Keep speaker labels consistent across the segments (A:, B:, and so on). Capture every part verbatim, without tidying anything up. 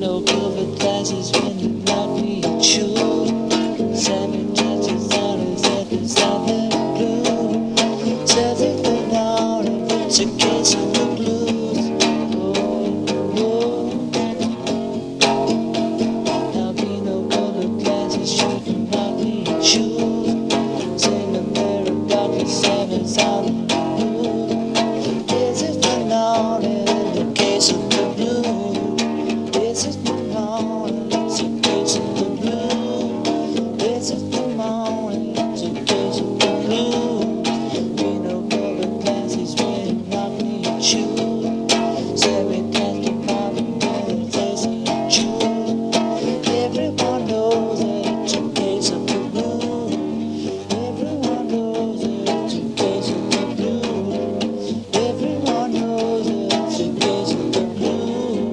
A: no covered glasses when you knock me at you. Seven touches on his head, is that the blue? Says it went out if it's a case of the blues. Oh, oh. There'll be no covered glasses, shouldn't knock me at you. Sing a pair of Doctor Sevens on the blue. Is it went out in the case of the blue? Is it the morning? It's a case of the blue. Is it the morning? It's a case of the blue. We know covered glasses when you knock me at you. Say we can't get by the weather, facing at you. Everyone knows that it's a case of the blue. Everyone knows that it's a case of the blue. Everyone knows that it's a case of the blue.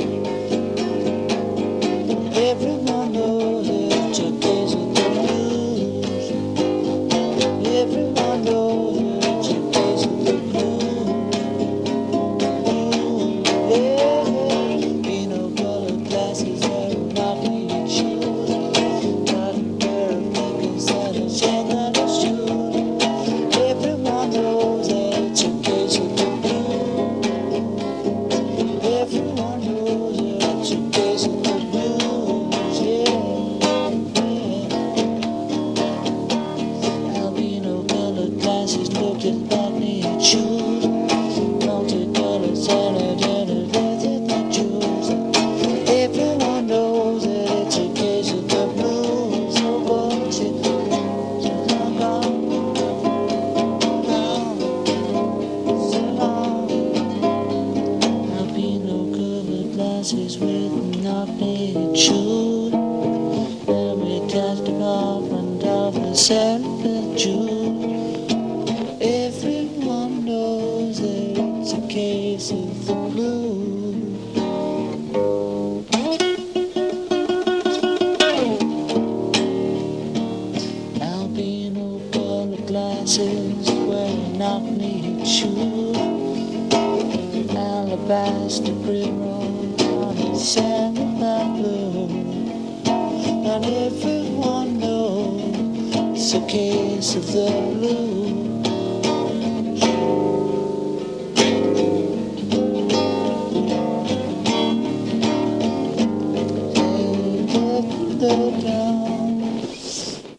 A: Everyone knows it's a case of the blues. Everyone knows it's a case of the blues. Yeah, me no colored glasses wearing knocking at shoes. Got a pair of Lincolns and a chain and a shoe. Everyone knows that it's a case of the blues. Everyone knows that it's a case of the blues. Albino colored glasses looked at Bonnie and shoes. Multicolored salad and a leather that jewels. Everyone knows that it's a case of the blues. So what's it? So long, so long. Albino covered glasses with knocking shoes. And we cast it off and off the Santa Jew. Everyone knows that it's a case of the blues. Albino colored glasses wearing knock-kneed shoes. Alabaster primrose on a sandalwood blue. And everyone knows it's a case of the blues.